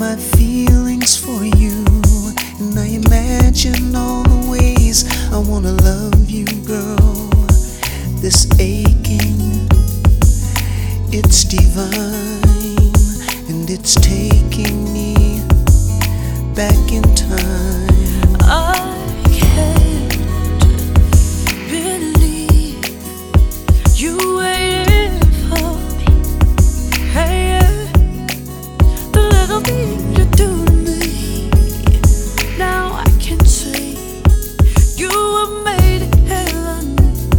my feelings for you, and I imagine all the ways I wanna love you, girl. This aching, it's divine, and it's taking me back in time. I can't believe you waited for me. Hey, the little thing you do to me. Now I can see you were made in heaven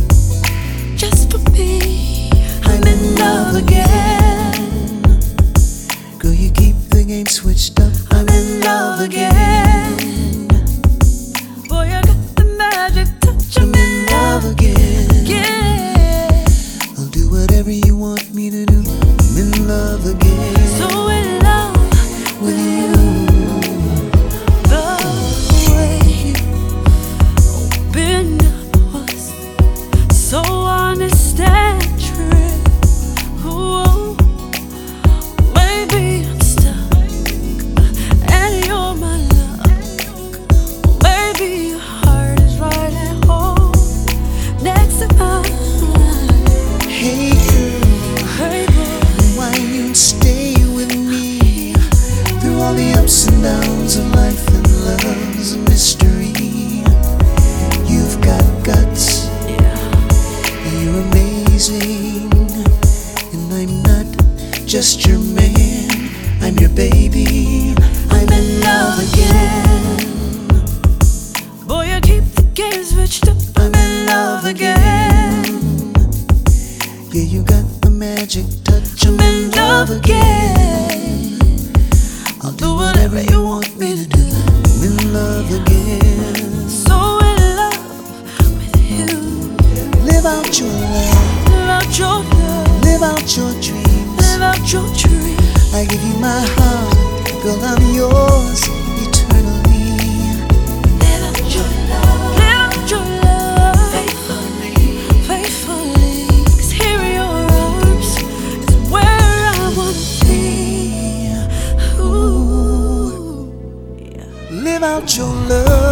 just for me. I'm in love again. Girl, you keep the game switched up. I'm in love again. Boy, I got the magic touch. I'm in love again. Yeah. I'll do whatever you want me to do. I'm in love again. So in love with you. The way you opened up was so honest and true. Ooh, maybe I'm stuck and you're my luck. Maybe your heart is right at home next to mine. Hey girl, Hey boy, why you stay with me through all the ups and downs of life, and love's a mystery. You've got guts, you're amazing, and I'm not just your man, I'm your baby. I'm in love again. boy, I keep the game switched up. I'm in love again. Yeah, you got the magic touch. I'm in love again. I'll do whatever you want me to do. I'm in love again. So in love with you. Live out your life, Live out your love. live out your dreams. Live out your dream. I give you my heart, girl, I'm yours eternally. Live out your love. Live out your love. Faithfully. Faithfully. 'Cause here in your arms is where I wanna be. Ooh. Live out your love.